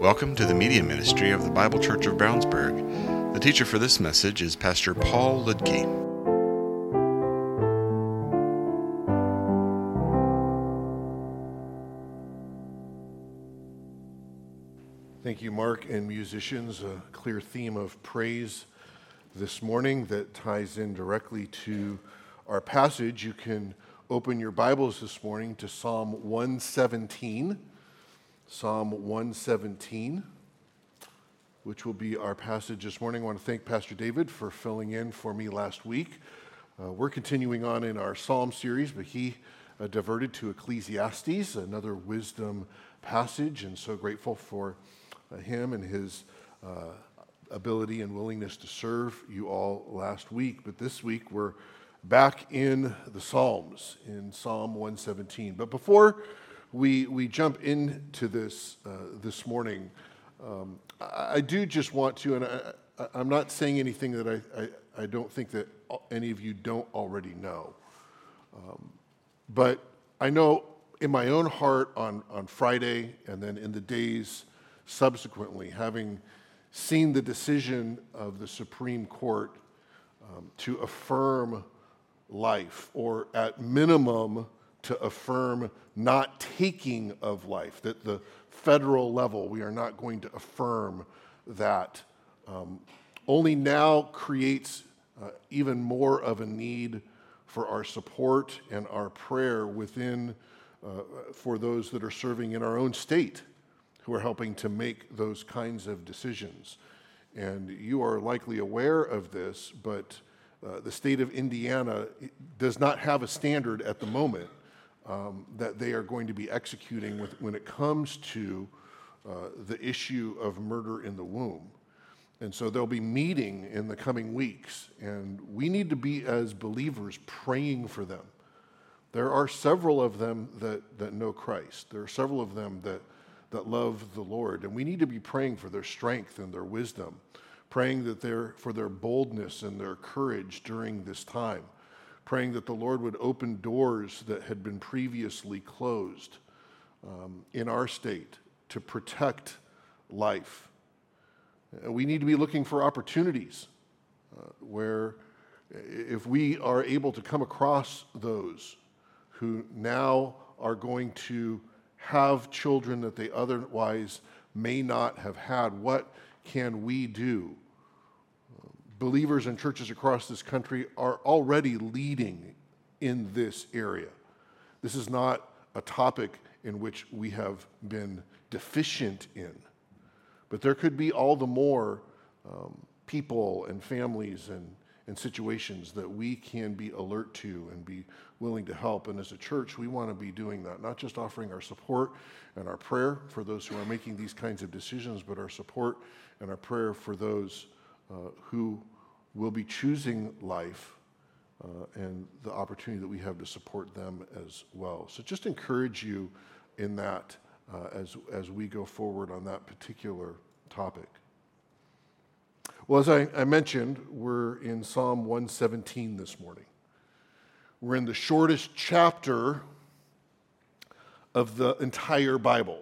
Welcome to the media ministry of the Bible Church of Brownsburg. The teacher for this message is Pastor Paul Ludke. Thank you, Mark, and musicians. A clear theme of praise this morning that ties in directly to our passage. You can open your Bibles this morning to Psalm 117. Psalm 117, which will be our passage this morning. I want to thank Pastor David for filling in for me last week. We're continuing on in our Psalm series, but he diverted to Ecclesiastes, another wisdom passage, and so grateful for him and his ability and willingness to serve you all last week. But this week we're back in the Psalms, in Psalm 117. But before we jump into this this morning, I do just want to, and I'm not saying anything that I don't think that any of you don't already know. But I know in my own heart on Friday and then in the days subsequently, having seen the decision of the Supreme Court to affirm life, or at minimum to affirm not taking of life, that the federal level, we are not going to affirm that, only now creates even more of a need for our support and our prayer within, for those that are serving in our own state, who are helping to make those kinds of decisions. And you are likely aware of this, but the state of Indiana does not have a standard at the moment that they are going to be executing when it comes to the issue of murder in the womb. And so they'll be meeting in the coming weeks, and we need to be, as believers, praying for them. There are several of them that know Christ. There are several of them that love the Lord, and we need to be praying for their strength and their wisdom, praying for their boldness and their courage during this time, praying that the Lord would open doors that had been previously closed in our state to protect life. We need to be looking for opportunities where, if we are able to come across those who now are going to have children that they otherwise may not have had, what can we do? Believers in churches across this country are already leading in this area. This is not a topic in which we have been deficient in, but there could be all the more people and families and situations that we can be alert to and be willing to help. And as a church, we want to be doing that, not just offering our support and our prayer for those who are making these kinds of decisions, but our support and our prayer for those who will be choosing life and the opportunity that we have to support them as well. So just encourage you in that as we go forward on that particular topic. Well, as I mentioned, we're in Psalm 117 this morning. We're in the shortest chapter of the entire Bible.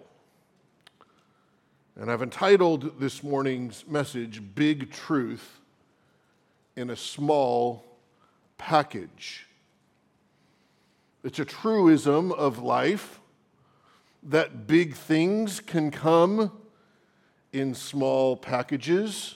And I've entitled this morning's message, Big Truth in a Small Package. It's a truism of life that big things can come in small packages.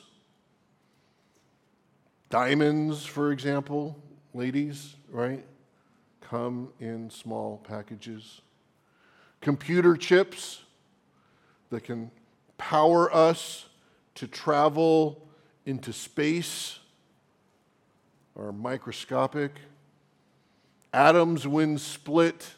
Diamonds, for example, ladies, right, come in small packages. Computer chips that can power us to travel into space are microscopic. Atoms, when split,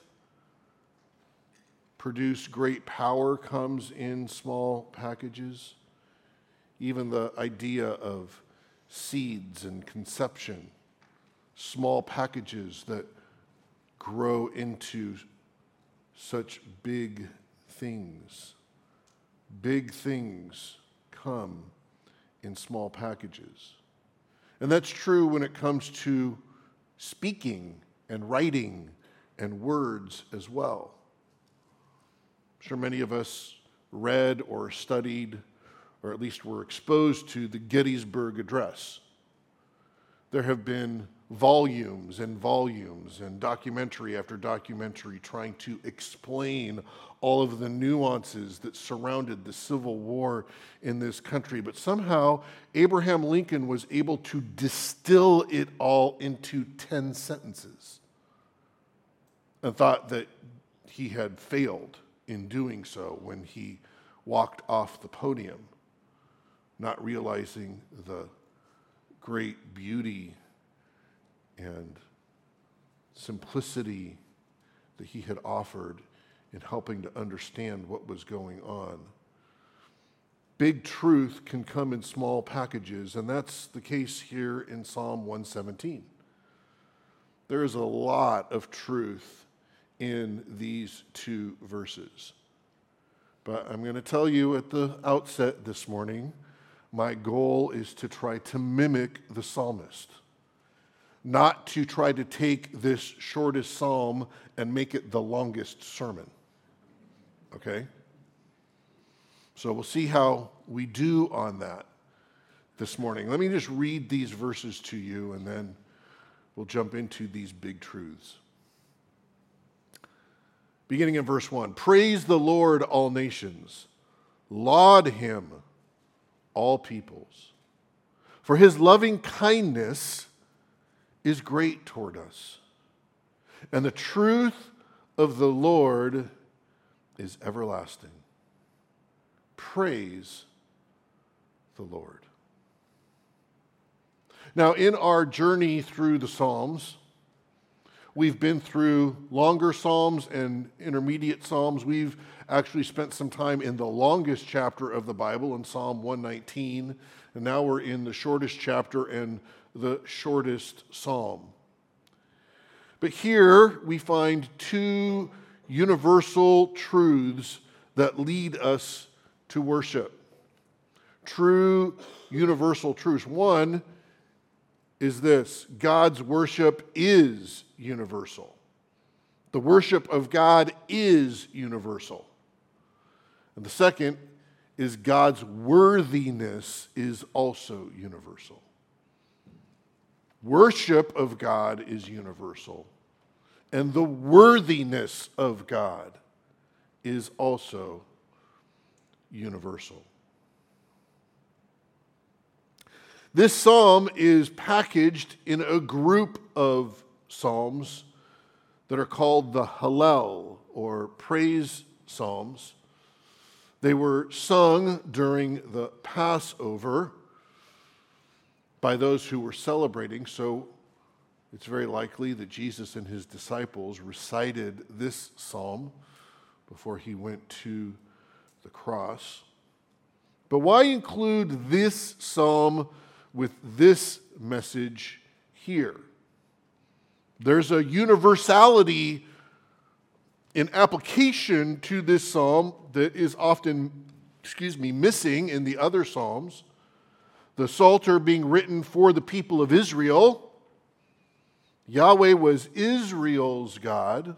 produce great power, comes in small packages. Even the idea of seeds and conception, small packages that grow into such big things. Big things come in small packages. And that's true when it comes to speaking and writing and words as well. I'm sure many of us read or studied, or at least were exposed to, the Gettysburg Address. There have been volumes and volumes and documentary after documentary trying to explain all of the nuances that surrounded the Civil War in this country. But somehow Abraham Lincoln was able to distill it all into 10 sentences and thought that he had failed in doing so when he walked off the podium, not realizing the great beauty and simplicity that he had offered in helping to understand what was going on. Big truth can come in small packages, and that's the case here in Psalm 117. There is a lot of truth in these two verses. But I'm going to tell you at the outset this morning, my goal is to try to mimic the psalmist, not to try to take this shortest psalm and make it the longest sermon. Okay? So we'll see how we do on that this morning. Let me just read these verses to you, and then we'll jump into these big truths. Beginning in verse 1, praise the Lord, all nations. Laud him, all peoples. For his loving kindness is great toward us, and the truth of the Lord is everlasting. Praise the Lord. Now, in our journey through the Psalms, we've been through longer Psalms and intermediate Psalms. We've actually spent some time in the longest chapter of the Bible, in Psalm 119, and now we're in the shortest chapter and the shortest Psalm. But here we find two universal truths that lead us to worship. True universal truths. One is this: God's worship is universal. The worship of God is universal. And the second is God's worthiness is also universal. Worship of God is universal, and the worthiness of God is also universal. This psalm is packaged in a group of psalms that are called the Hallel, or praise psalms. They were sung during the Passover by those who were celebrating, so it's very likely that Jesus and his disciples recited this psalm before he went to the cross. But why include this psalm with this message here? There's a universality in application to this psalm that is often, missing in the other psalms. The Psalter being written for the people of Israel. Yahweh was Israel's God.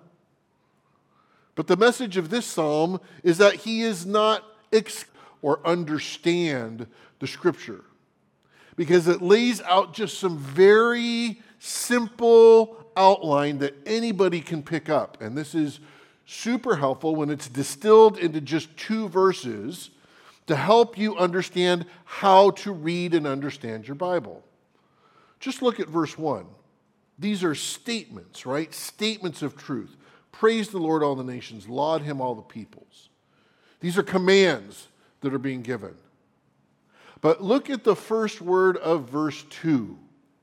But the message of this psalm is that he is not or understand the Scripture, because it lays out just some very simple outline that anybody can pick up. And this is super helpful when it's distilled into just 2 verses to help you understand how to read and understand your Bible. Just look at verse 1. These are statements, right? Statements of truth. Praise the Lord, all the nations. Laud him, all the peoples. These are commands that are being given. But look at the first word of verse 2.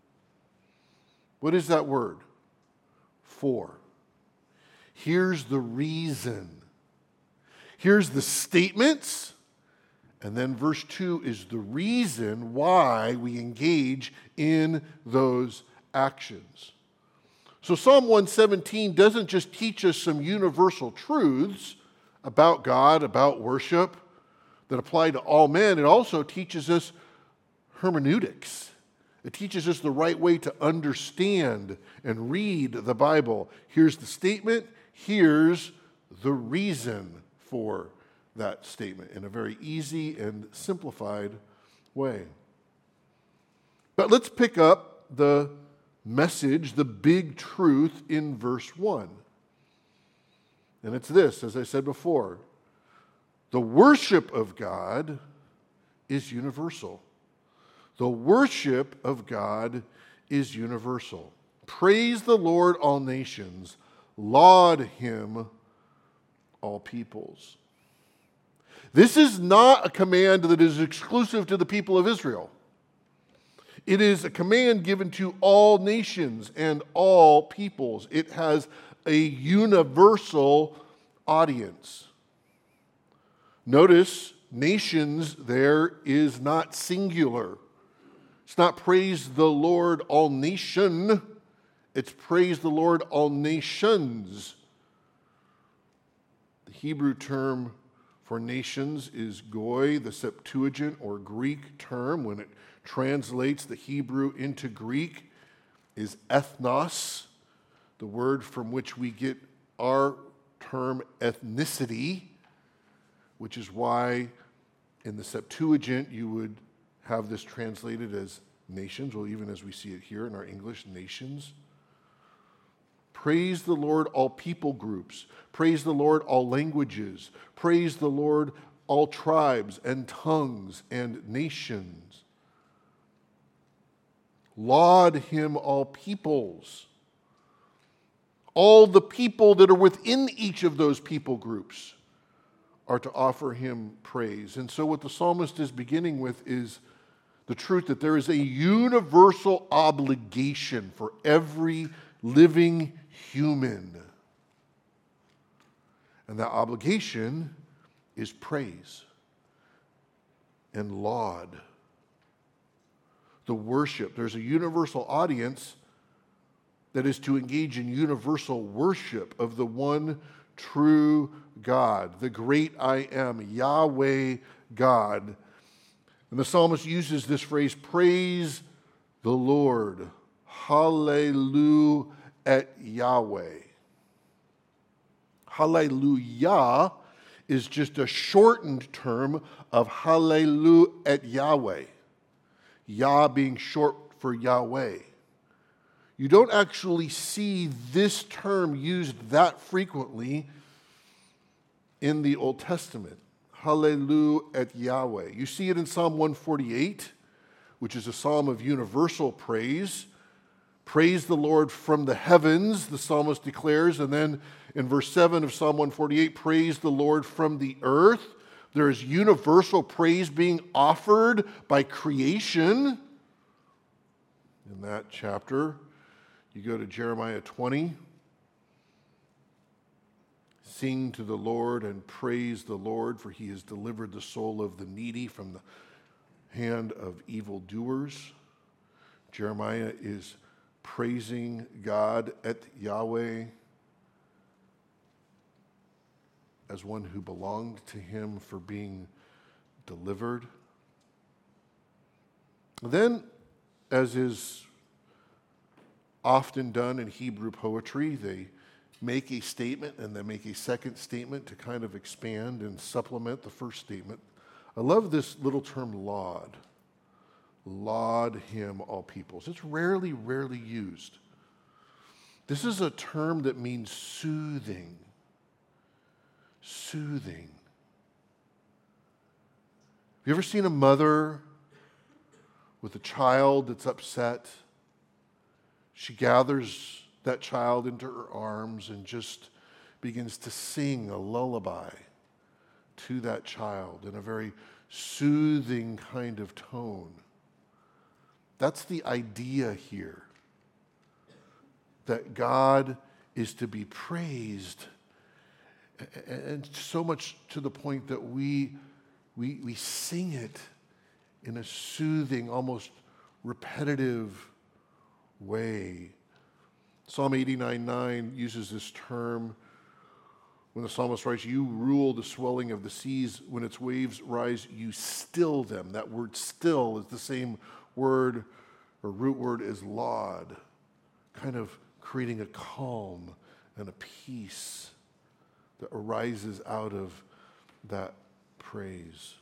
What is that word? For. Here's the reason. Here's the statements. And then verse 2 is the reason why we engage in those actions. So Psalm 117 doesn't just teach us some universal truths about God, about worship, that apply to all men. It also teaches us hermeneutics. It teaches us the right way to understand and read the Bible. Here's the statement. Here's the reason for that statement in a very easy and simplified way. But let's pick up the message, the big truth in verse 1. And it's this, as I said before, the worship of God is universal. The worship of God is universal. Praise the Lord, all nations. Laud him, all peoples. This is not a command that is exclusive to the people of Israel. It is a command given to all nations and all peoples. It has a universal audience. Notice, nations there is not singular. It's not praise the Lord, all nation. It's praise the Lord, all nations. The Hebrew term for nations is goy, the Septuagint or Greek term, when it translates the Hebrew into Greek, is ethnos, the word from which we get our term ethnicity, which is why in the Septuagint you would have this translated as nations, well, even as we see it here in our English, nations. Praise the Lord, all people groups. Praise the Lord, all languages. Praise the Lord, all tribes and tongues and nations. Laud him, all peoples. All the people that are within each of those people groups are to offer him praise. And so what the psalmist is beginning with is the truth that there is a universal obligation for every living human. And that obligation is praise and laud. The worship. There's a universal audience that is to engage in universal worship of the one true God, the great I am, Yahweh God. And the psalmist uses this phrase, praise the Lord, hallelujah at Yahweh. Hallelujah is just a shortened term of hallelujah at Yahweh. Yah being short for Yahweh. You don't actually see this term used that frequently in the Old Testament. Hallelujah at Yahweh. You see it in Psalm 148, which is a psalm of universal praise. Praise the Lord from the heavens, the psalmist declares. And then in verse 7 of Psalm 148, praise the Lord from the earth. There is universal praise being offered by creation. In that chapter, you go to Jeremiah 20. Sing to the Lord and praise the Lord, for he has delivered the soul of the needy from the hand of evildoers. Jeremiah is praising God at Yahweh as one who belonged to him for being delivered. Then, as is often done in Hebrew poetry, they make a statement and then make a second statement to kind of expand and supplement the first statement. I love this little term, laud. Laud him, all peoples. It's rarely used. This is a term that means soothing. Soothing. Have you ever seen a mother with a child that's upset? She gathers that child into her arms and just begins to sing a lullaby to that child in a very soothing kind of tone. That's the idea here, that God is to be praised, and so much to the point that we sing it in a soothing, almost repetitive way. Psalm 89:9 uses this term when the psalmist writes, you rule the swelling of the seas. When its waves rise, you still them. That word still is the same word or root word as laud, kind of creating a calm and a peace that arises out of that praise.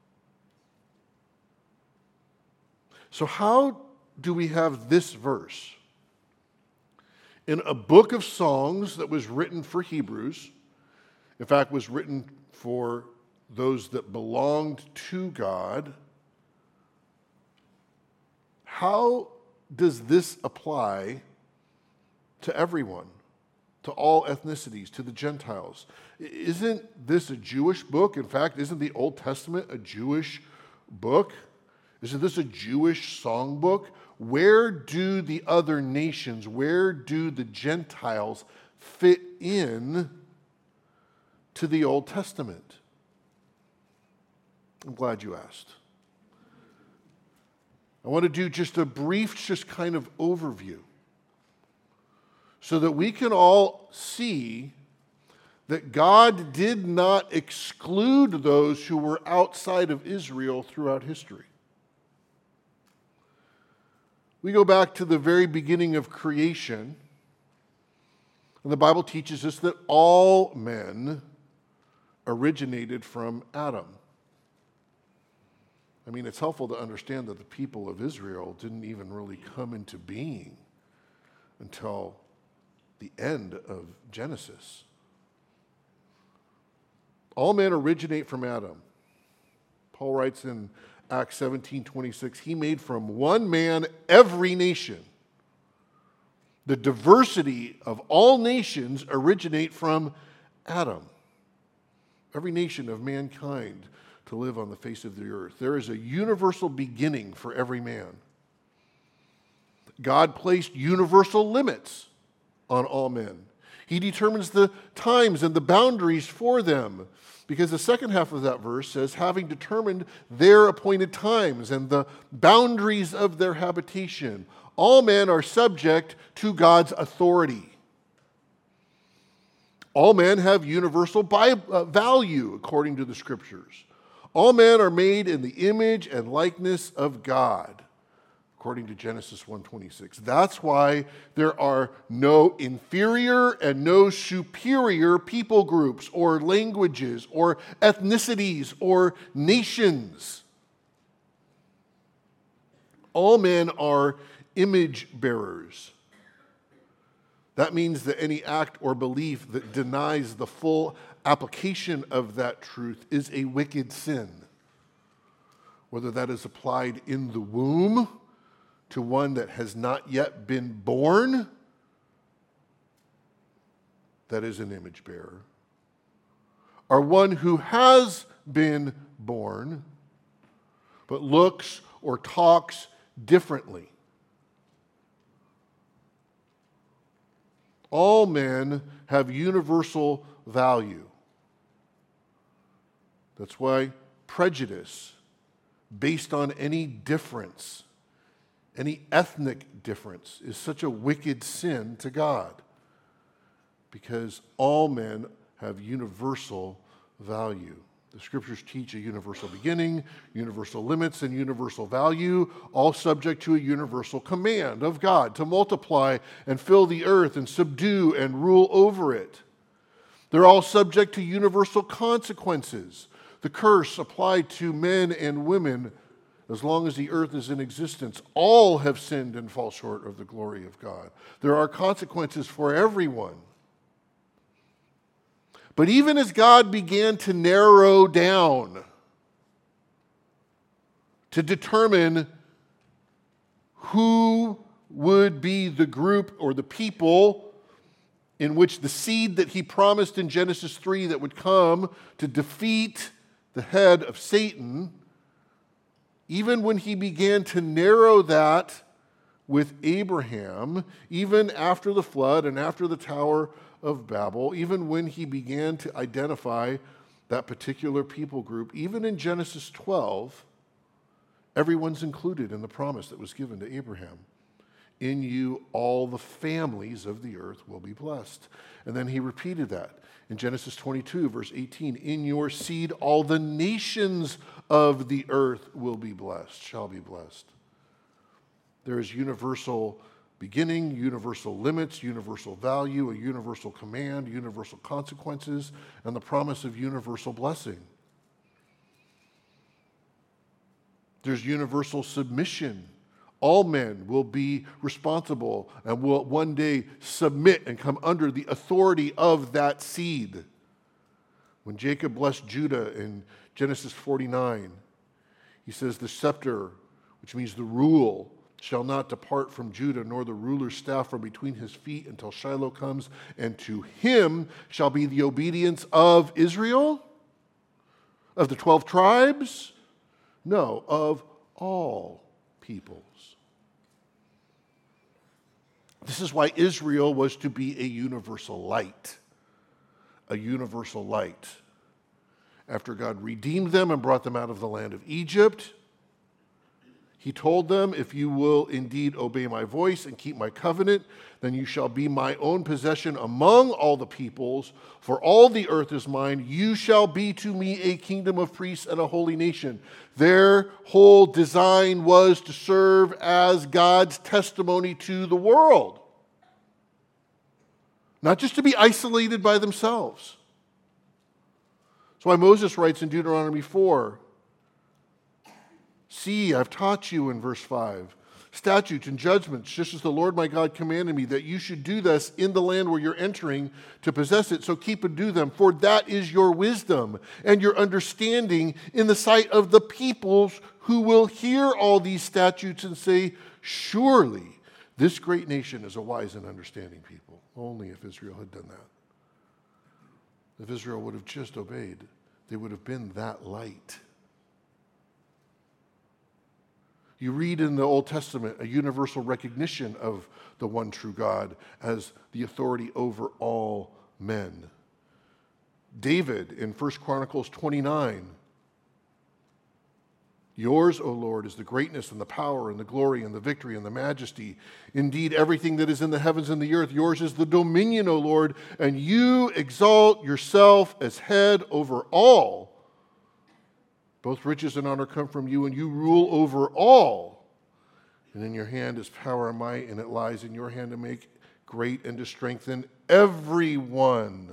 So how do we have this verse in a book of songs that was written for Hebrews, in fact, was written for those that belonged to God? How does this apply to everyone, to all ethnicities, to the Gentiles? Isn't this a Jewish book? In fact, isn't the Old Testament a Jewish book? Isn't this a Jewish songbook? Where do the other nations, where do the Gentiles fit in to the Old Testament? I'm glad you asked. I want to do just a brief, kind of overview so that we can all see that God did not exclude those who were outside of Israel throughout history. We go back to the very beginning of creation, and the Bible teaches us that all men originated from Adam. I mean, it's helpful to understand that the people of Israel didn't even really come into being until the end of Genesis. All men originate from Adam. Paul writes in Acts 17:26, he made from one man every nation. The diversity of all nations originate from Adam. Every nation of mankind to live on the face of the earth. There is a universal beginning for every man. God placed universal limits on all men. He determines the times and the boundaries for them, because the second half of that verse says, having determined their appointed times and the boundaries of their habitation, all men are subject to God's authority. All men have universal value, according to the Scriptures. All men are made in the image and likeness of God, according to Genesis 1:26. That's why there are no inferior and no superior people groups or languages or ethnicities or nations. All men are image bearers. That means that any act or belief that denies the full application of that truth is a wicked sin. Whether that is applied in the womb to one that has not yet been born, that is an image bearer, or one who has been born but looks or talks differently. All men have universal value. That's why prejudice based on any difference, any ethnic difference, is such a wicked sin to God, because all men have universal value. The Scriptures teach a universal beginning, universal limits, and universal value, all subject to a universal command of God to multiply and fill the earth and subdue and rule over it. They're all subject to universal consequences. The curse applied to men and women as long as the earth is in existence. All have sinned and fall short of the glory of God. There are consequences for everyone. But even as God began to narrow down, to determine who would be the group or the people in which the seed that he promised in Genesis 3 that would come to defeat the head of Satan, even when he began to narrow that with Abraham, even after the flood and after the Tower of Babel, even when he began to identify that particular people group, even in Genesis 12, everyone's included in the promise that was given to Abraham. In you, all the families of the earth will be blessed. And then he repeated that in Genesis 22, verse 18. In your seed, all the nations of the earth will be blessed, shall be blessed. There is universal beginning, universal limits, universal value, a universal command, universal consequences, and the promise of universal blessing. There's universal submission. All men will be responsible and will one day submit and come under the authority of that seed. When Jacob blessed Judah in Genesis 49, he says, the scepter, which means the rule, shall not depart from Judah, nor the ruler's staff from between his feet until Shiloh comes, and to him shall be the obedience of Israel? Of the 12 tribes? No, of all peoples. This is why Israel was to be a universal light. A universal light. After God redeemed them and brought them out of the land of Egypt, he told them, if you will indeed obey my voice and keep my covenant, then you shall be my own possession among all the peoples, for all the earth is mine. You shall be to me a kingdom of priests and a holy nation. Their whole design was to serve as God's testimony to the world. Not just to be isolated by themselves. That's why Moses writes in Deuteronomy 4, see, I've taught you in verse 5, statutes and judgments, just as the Lord my God commanded me, that you should do this in the land where you're entering to possess it. So keep and do them, for that is your wisdom and your understanding in the sight of the peoples who will hear all these statutes and say, surely this great nation is a wise and understanding people. Only if Israel had done that. If Israel would have just obeyed, they would have been that light. You read in the Old Testament a universal recognition of the one true God as the authority over all men. David in 1 Chronicles 29, yours, O Lord, is the greatness and the power and the glory and the victory and the majesty. Indeed, everything that is in the heavens and the earth, yours is the dominion, O Lord, and you exalt yourself as head over all. Both riches and honor come from you, and you rule over all. And in your hand is power and might, and it lies in your hand to make great and to strengthen everyone.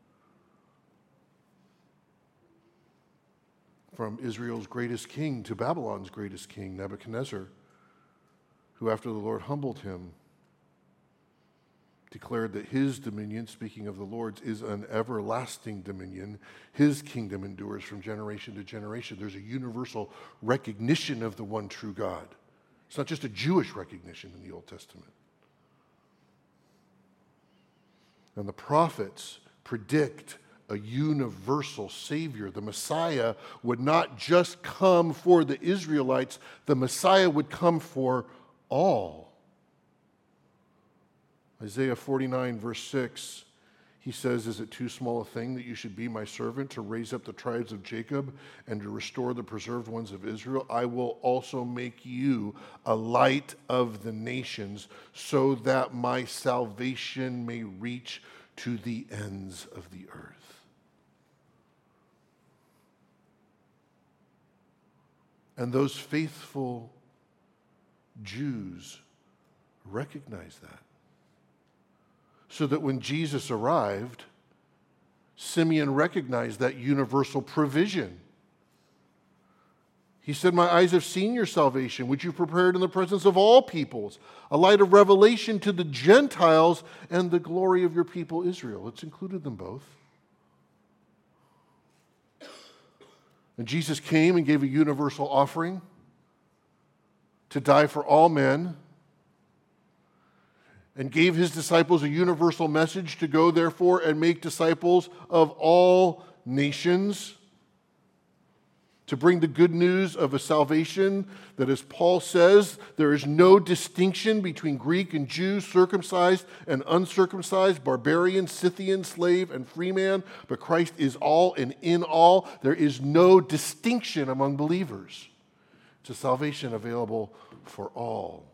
From Israel's greatest king to Babylon's greatest king, Nebuchadnezzar, who after the Lord humbled him, declared that his dominion, speaking of the Lord's, is an everlasting dominion. His kingdom endures from generation to generation. There's a universal recognition of the one true God. It's not just a Jewish recognition in the Old Testament. And the prophets predict a universal Savior. The Messiah would not just come for the Israelites, the Messiah would come for all. Isaiah 49, verse 6, he says, is it too small a thing that you should be my servant to raise up the tribes of Jacob and to restore the preserved ones of Israel? I will also make you a light of the nations so that my salvation may reach to the ends of the earth. And those faithful Jews recognized that. So that when Jesus arrived, Simeon recognized that universal provision. He said, my eyes have seen your salvation, which you prepared in the presence of all peoples, a light of revelation to the Gentiles and the glory of your people Israel. It's included them both. And Jesus came and gave a universal offering to die for all men, and gave his disciples a universal message to go, therefore, and make disciples of all nations, to bring the good news of a salvation that, as Paul says, there is no distinction between Greek and Jew, circumcised and uncircumcised, barbarian, Scythian, slave, and free man, but Christ is all and in all. There is no distinction among believers. It's a salvation available for all.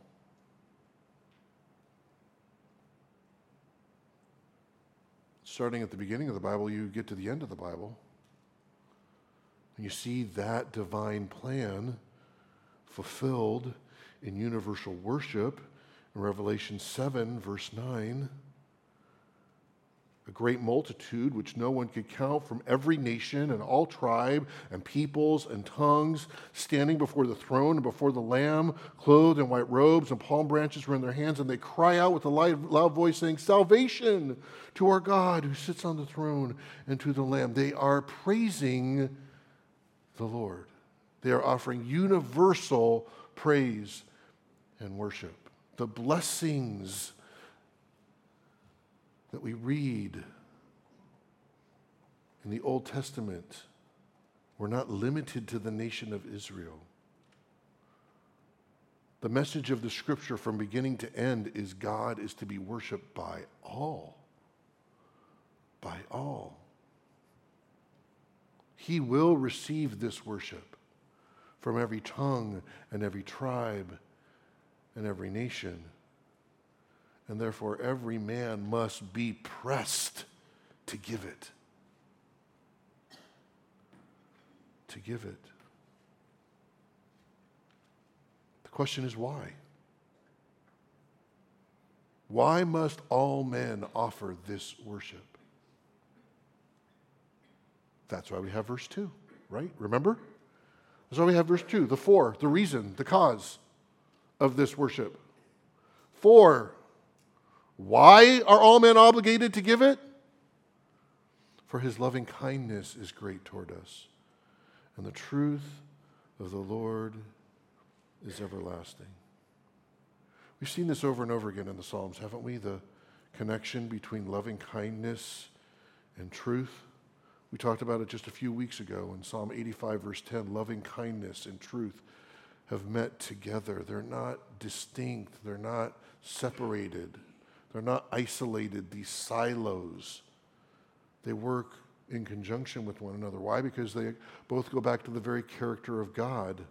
Starting at the beginning of the Bible, you get to the end of the Bible, and you see that divine plan fulfilled in universal worship in Revelation 7, verse 9. a great multitude which no one could count, from every nation and all tribe and peoples and tongues, standing before the throne and before the Lamb, clothed in white robes, and palm branches were in their hands, and they cry out with a loud voice, saying, "Salvation to our God who sits on the throne and to the Lamb." They are praising the Lord. They are offering universal praise and worship. The blessings that we read in the Old Testament were not limited to the nation of Israel. The message of the Scripture from beginning to end is God is to be worshiped by all. By all. He will receive this worship from every tongue and every tribe and every nation. And therefore, every man must be pressed to give it. To give it. The question is why? Why must all men offer this worship? That's why we have verse 2, right? Remember? That's why we have verse 2, the reason, the cause of this worship. For why are all men obligated to give it? For his loving kindness is great toward us, and the truth of the Lord is everlasting. We've seen this over and over again in the Psalms, haven't we? The connection between loving kindness and truth. We talked about it just a few weeks ago in Psalm 85, verse 10. Loving kindness and truth have met together. They're not distinct. They're not separated. They're not isolated, these silos. They work in conjunction with one another. Why? Because they both go back to the very character of God.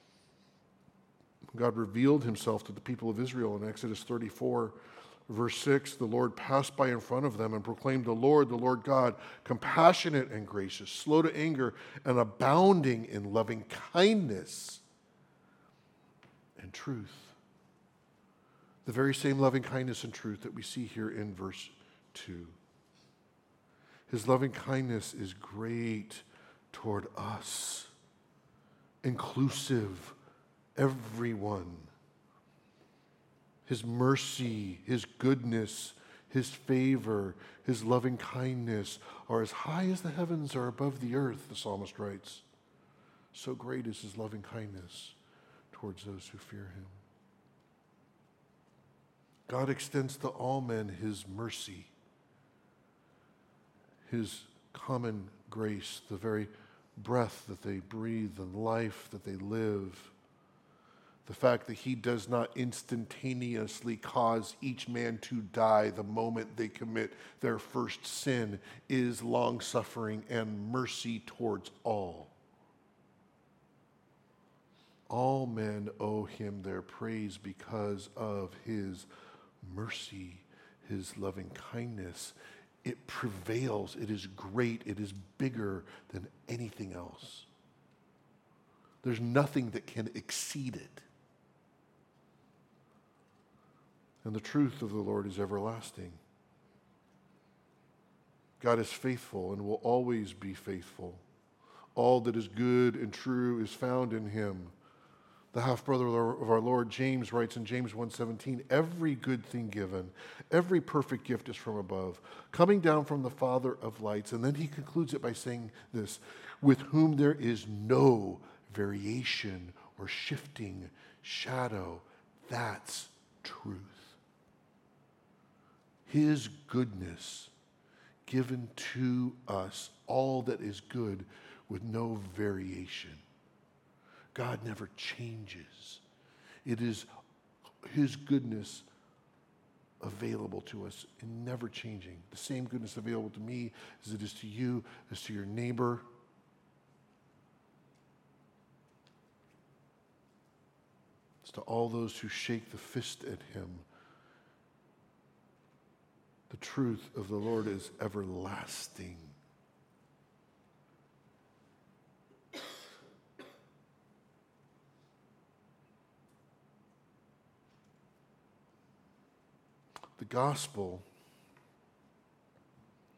God revealed himself to the people of Israel in Exodus 34, verse 6. The Lord passed by in front of them and proclaimed, the Lord God, compassionate and gracious, slow to anger, and abounding in loving kindness and truth. The very same loving kindness and truth that we see here in verse 2. His loving kindness is great toward us, inclusive, everyone. His mercy, his goodness, his favor, his loving kindness are as high as the heavens are above the earth, the psalmist writes. So great is his loving kindness towards those who fear him. God extends to all men his mercy, his common grace, the very breath that they breathe and life that they live. The fact that he does not instantaneously cause each man to die the moment they commit their first sin is long-suffering and mercy towards all. All men owe him their praise because of his mercy, his loving kindness. It prevails. It is great. It is bigger than anything else. There's nothing that can exceed it. And the truth of the Lord is everlasting. God is faithful and will always be faithful. All that is good and true is found in him. The half-brother of our Lord, James, writes in James 1:17, every good thing given, every perfect gift is from above, coming down from the Father of lights. And then he concludes it by saying this, with whom there is no variation or shifting shadow. That's truth. His goodness given to us, all that is good with no variation. God never changes. It is his goodness available to us and never changing. The same goodness available to me as it is to you, as to your neighbor. It's to all those who shake the fist at him. The truth of the Lord is everlasting. The gospel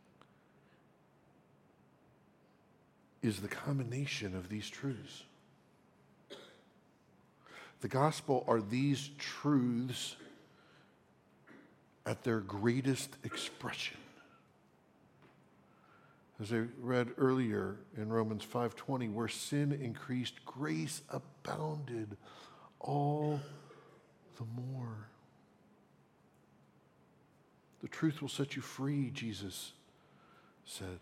is the combination of these truths. The gospel are these truths at their greatest expression. As I read earlier in Romans 5:20, where sin increased, grace abounded all the more. The truth will set you free, Jesus said.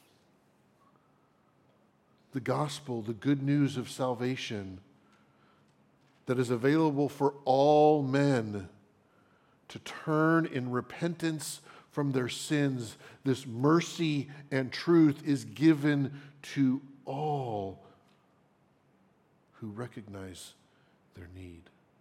The gospel, the good news of salvation that is available for all men to turn in repentance from their sins, this mercy and truth is given to all who recognize their need.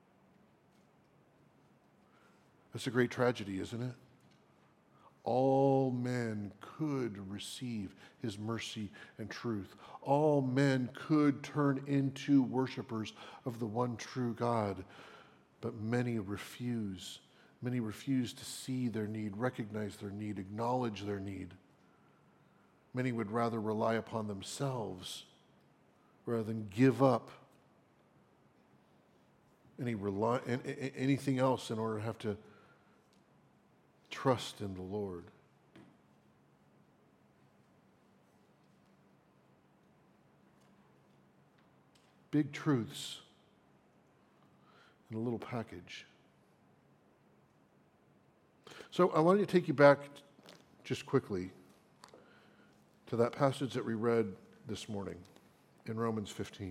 That's a great tragedy, isn't it? All men could receive his mercy and truth. All men could turn into worshipers of the one true God, but many refuse. Many refuse to see their need, recognize their need, acknowledge their need. Many would rather rely upon themselves rather than give up anything else in order to have to trust in the Lord. Big truths in a little package. So I wanted to take you back just quickly to that passage that we read this morning in Romans 15.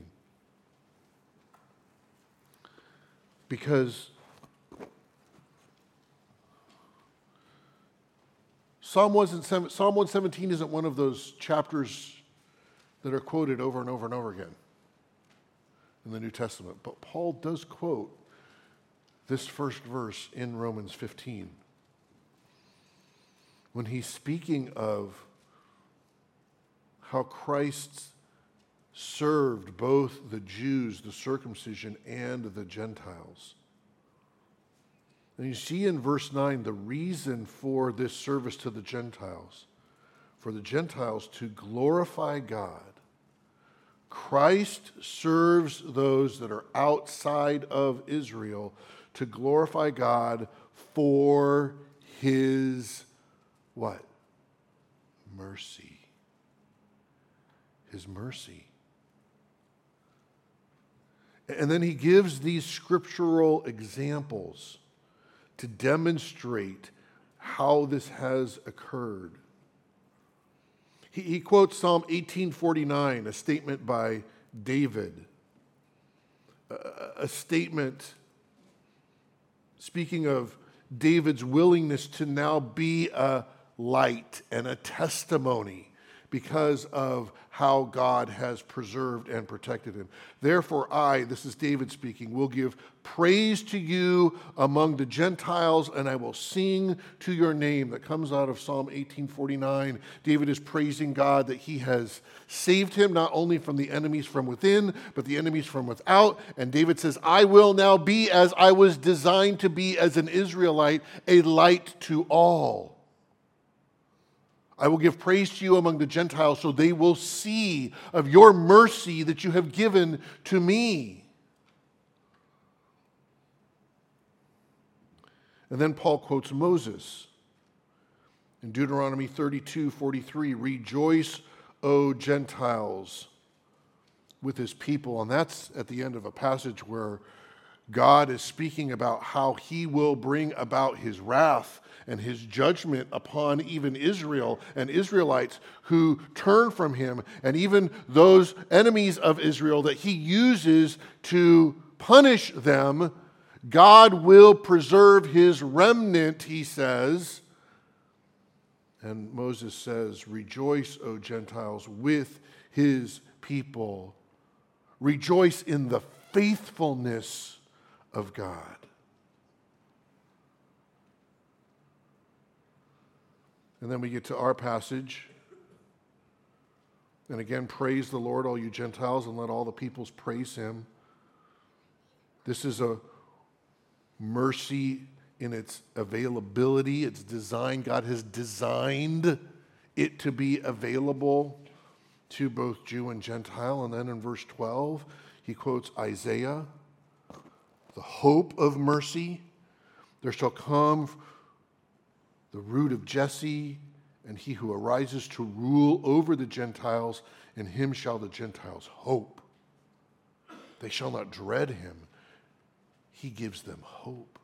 Because Psalm 117 isn't one of those chapters that are quoted over and over and over again in the New Testament. But Paul does quote this first verse in Romans 15 when he's speaking of how Christ served both the Jews, the circumcision, and the Gentiles. And you see in verse 9 the reason for this service to the Gentiles. For the Gentiles to glorify God. Christ serves those that are outside of Israel to glorify God for his what? Mercy. His mercy. And then he gives these scriptural examples to demonstrate how this has occurred. He quotes Psalm 18:49, a statement by David, a statement speaking of David's willingness to now be a light and a testimony because of how God has preserved and protected him. Therefore I, this is David speaking, will give praise to you among the Gentiles, and I will sing to your name. That comes out of Psalm 18:49. David is praising God that he has saved him not only from the enemies from within, but the enemies from without. And David says, I will now be as I was designed to be as an Israelite, a light to all. I will give praise to you among the Gentiles so they will see of your mercy that you have given to me. And then Paul quotes Moses in Deuteronomy 32:43, rejoice, O Gentiles, with his people. And that's at the end of a passage where God is speaking about how he will bring about his wrath and his judgment upon even Israel and Israelites who turn from him, and even those enemies of Israel that he uses to punish them. God will preserve his remnant, he says. And Moses says, rejoice, O Gentiles, with his people. Rejoice in the faithfulness of God. And then we get to our passage. And again, praise the Lord, all you Gentiles, and let all the peoples praise him. This is a mercy in its availability, its design. God has designed it to be available to both Jew and Gentile. And then in verse 12, he quotes Isaiah, the hope of mercy. There shall come the root of Jesse, and he who arises to rule over the Gentiles, in him shall the Gentiles hope. They shall not dread him. He gives them hope.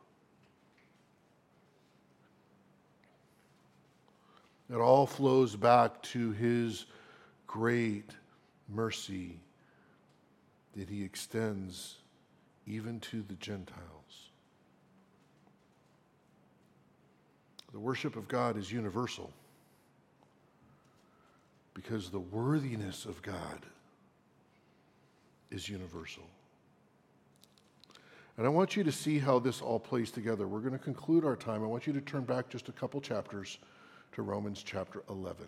It all flows back to his great mercy that he extends even to the Gentiles. The worship of God is universal because the worthiness of God is universal. And I want you to see how this all plays together. We're going to conclude our time. I want you to turn back just a couple chapters to Romans chapter 11.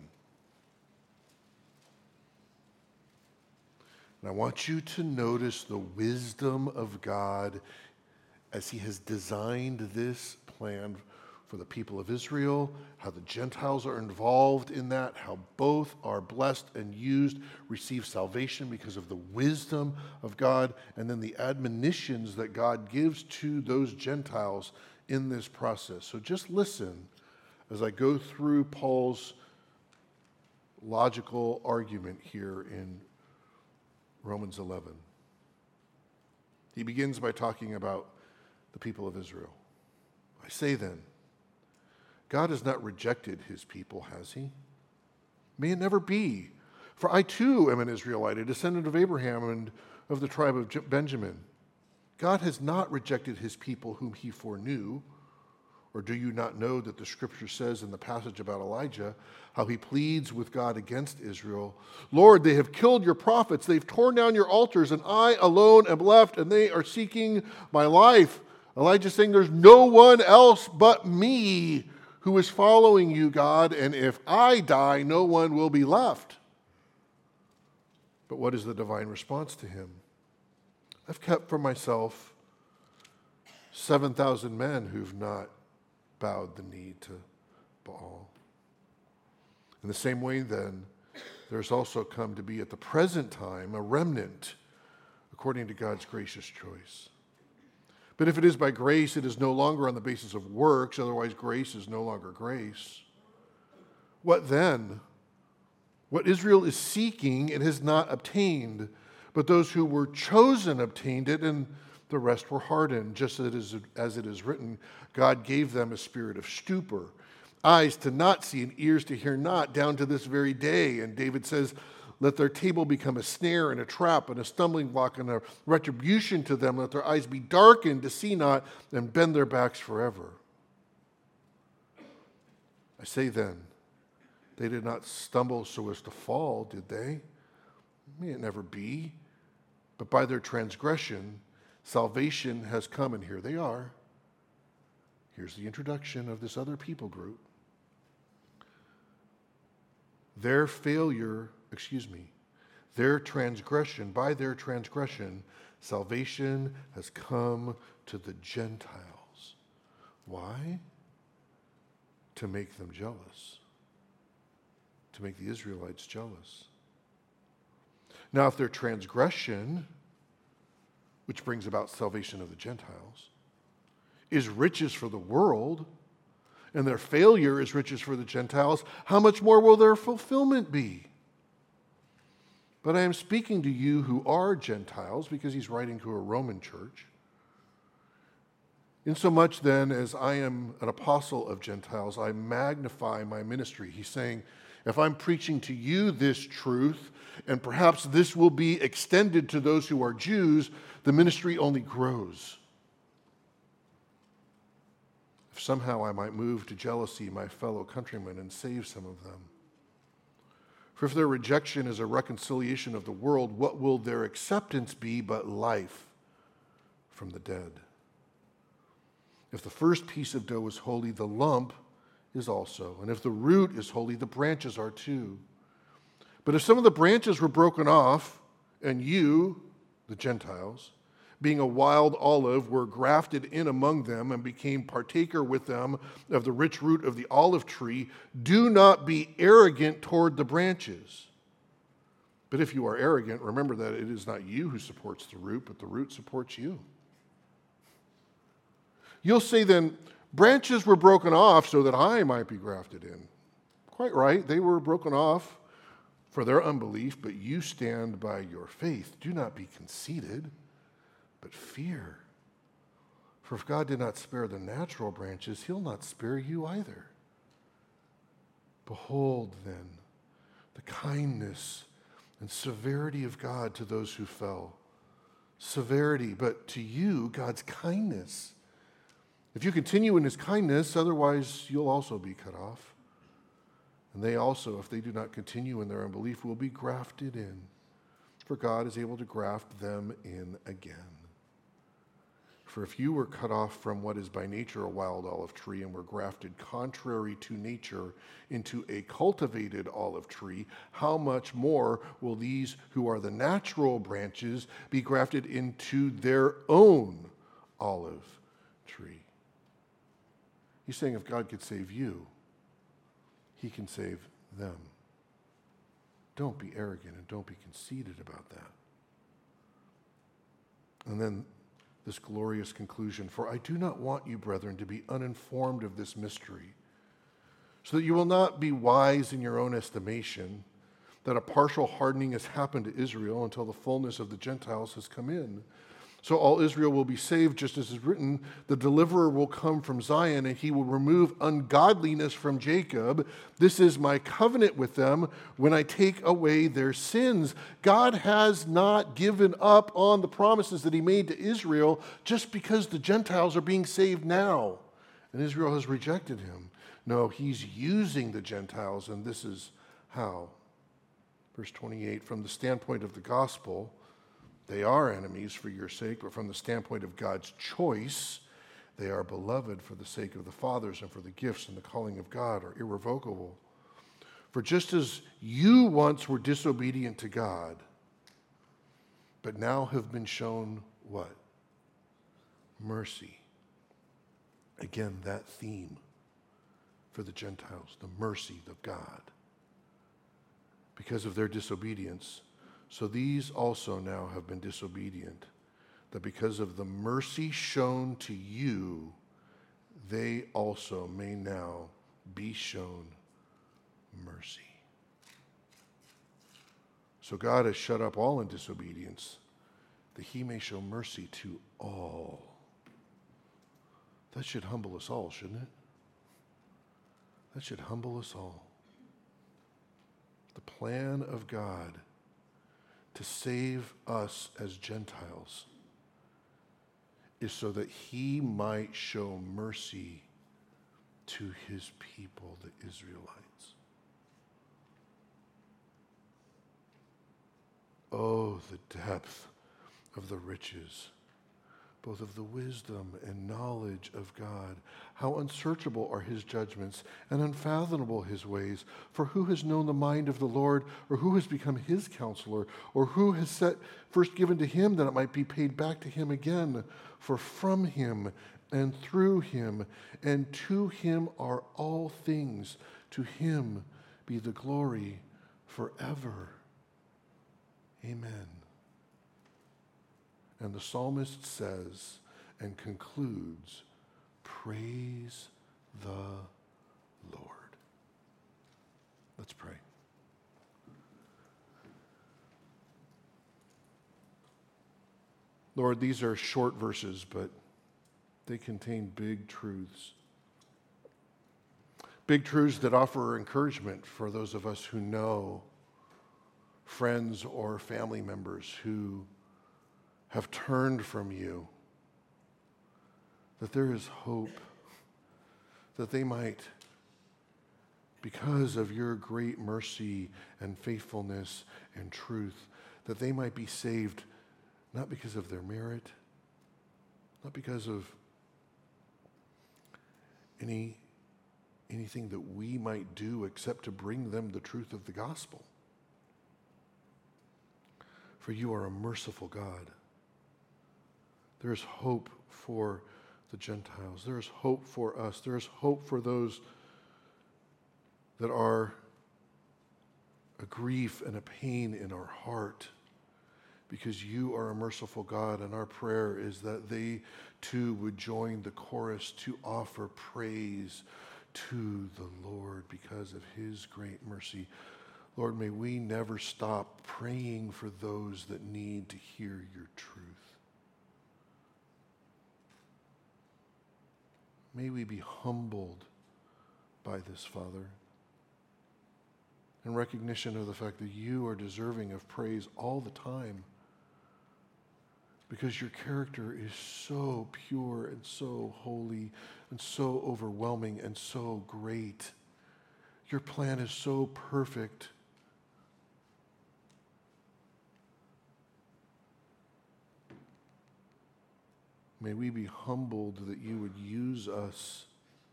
And I want you to notice the wisdom of God as he has designed this plan for the people of Israel, how the Gentiles are involved in that, how both are blessed and used, receive salvation because of the wisdom of God, and then the admonitions that God gives to those Gentiles in this process. So just listen as I go through Paul's logical argument here in Romans 11. He begins by talking about the people of Israel. I say then, God has not rejected his people, has he? May it never be. For I too am an Israelite, a descendant of Abraham and of the tribe of Benjamin. God has not rejected his people whom he foreknew. Or do you not know that the scripture says in the passage about Elijah, how he pleads with God against Israel, Lord, they have killed your prophets, they've torn down your altars, and I alone am left, and they are seeking my life. Elijah's saying, there's no one else but me who is following you, God, and if I die, no one will be left. But what is the divine response to him? I've kept for myself 7,000 men who've not bowed the knee to Baal. In the same way, then, there's also come to be at the present time a remnant according to God's gracious choice. But if it is by grace, it is no longer on the basis of works, otherwise grace is no longer grace. What then? What Israel is seeking, it has not obtained, but those who were chosen obtained it, and the rest were hardened. Just as it is written, God gave them a spirit of stupor, eyes to not see and ears to hear not, down to this very day. And David says, let their table become a snare and a trap and a stumbling block and a retribution to them. Let their eyes be darkened to see not and bend their backs forever. I say then, they did not stumble so as to fall, did they? May it never be. But by their transgression, salvation has come, and here they are. Here's the introduction of this other people group. Their transgression, by their transgression, salvation has come to the Gentiles. Why? To make them jealous. To make the Israelites jealous. Now, if their transgression, which brings about salvation of the Gentiles, is riches for the world, and their failure is riches for the Gentiles, how much more will their fulfillment be? But I am speaking to you who are Gentiles, because he's writing to a Roman church. Insomuch then as I am an apostle of Gentiles, I magnify my ministry. He's saying, if I'm preaching to you this truth, and perhaps this will be extended to those who are Jews, the ministry only grows. If somehow I might move to jealousy my fellow countrymen and save some of them. For if their rejection is a reconciliation of the world, what will their acceptance be but life from the dead? If the first piece of dough is holy, the lump is also. And if the root is holy, the branches are too. But if some of the branches were broken off, and you, the Gentiles, being a wild olive, were grafted in among them and became partaker with them of the rich root of the olive tree, do not be arrogant toward the branches. But if you are arrogant, remember that it is not you who supports the root, but the root supports you. You'll say then, branches were broken off so that I might be grafted in. Quite right, they were broken off for their unbelief, but you stand by your faith. Do not be conceited, but fear. For if God did not spare the natural branches, he'll not spare you either. Behold then the kindness and severity of God to those who fell. Severity, but to you, God's kindness. If you continue in his kindness, otherwise you'll also be cut off. And they also, if they do not continue in their unbelief, will be grafted in. For God is able to graft them in again. For if you were cut off from what is by nature a wild olive tree and were grafted contrary to nature into a cultivated olive tree, how much more will these who are the natural branches be grafted into their own olive tree? He's saying if God could save you, he can save them. Don't be arrogant and don't be conceited about that. And then this glorious conclusion, for I do not want you, brethren, to be uninformed of this mystery, so that you will not be wise in your own estimation, that a partial hardening has happened to Israel until the fullness of the Gentiles has come in. So all Israel will be saved, just as is written, the deliverer will come from Zion, and he will remove ungodliness from Jacob. This is my covenant with them when I take away their sins. God has not given up on the promises that he made to Israel just because the Gentiles are being saved now, and Israel has rejected him. No, he's using the Gentiles, and this is how. Verse 28, from the standpoint of the gospel, they are enemies for your sake, but from the standpoint of God's choice, they are beloved for the sake of the fathers, and for the gifts and the calling of God are irrevocable. For just as you once were disobedient to God, but now have been shown what? Mercy. Again, that theme for the Gentiles, the mercy of God. Because of their disobedience, so these also now have been disobedient, that because of the mercy shown to you, they also may now be shown mercy. So God has shut up all in disobedience, that he may show mercy to all. That should humble us all, shouldn't it? That should humble us all. The plan of God to save us as Gentiles is so that he might show mercy to his people, the Israelites. Oh, the depth of the riches, both of the wisdom and knowledge of God. How unsearchable are his judgments and unfathomable his ways. For who has known the mind of the Lord, or who has become his counselor, or who has set first given to him that it might be paid back to him again? For from him and through him and to him are all things. To him be the glory forever. Amen. And the psalmist says and concludes, praise the Lord. Let's pray. Lord, these are short verses, but they contain big truths. Big truths that offer encouragement for those of us who know friends or family members who have turned from you, that there is hope, that they might, because of your great mercy and faithfulness and truth, that they might be saved not because of their merit, not because of anything that we might do except to bring them the truth of the gospel. For you are a merciful God. There is hope for the Gentiles. There is hope for us. There is hope for those that are a grief and a pain in our heart, because you are a merciful God, and our prayer is that they too would join the chorus to offer praise to the Lord because of his great mercy. Lord, may we never stop praying for those that need to hear your truth. May we be humbled by this, Father, in recognition of the fact that you are deserving of praise all the time, because your character is so pure and so holy and so overwhelming and so great. Your plan is so perfect. May we be humbled that you would use us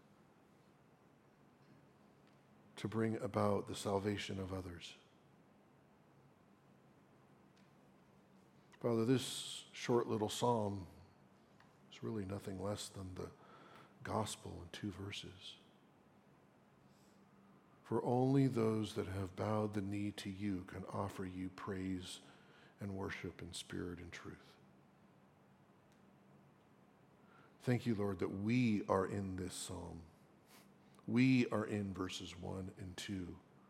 to bring about the salvation of others. Father, this short little psalm is really nothing less than the gospel in 2 verses. For only those that have bowed the knee to you can offer you praise and worship in spirit and truth. Thank you, Lord, that we are in this psalm. We are in verses 1 and 2.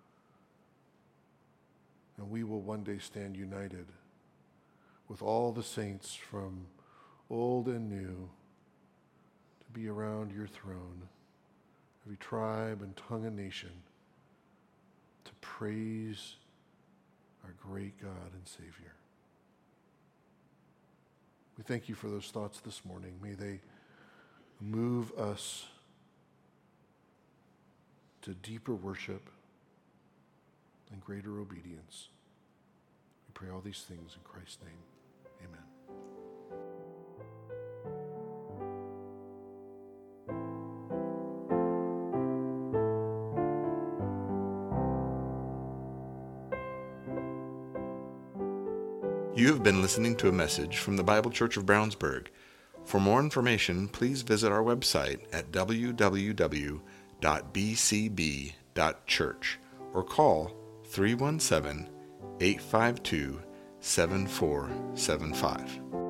And we will one day stand united with all the saints from old and new to be around your throne, every tribe and tongue and nation, to praise our great God and Savior. We thank you for those thoughts this morning. May they move us to deeper worship and greater obedience. We pray all these things in Christ's name. Amen. You have been listening to a message from the Bible Church of Brownsburg. For more information, please visit our website at www.bcb.church or call 317-852-7475.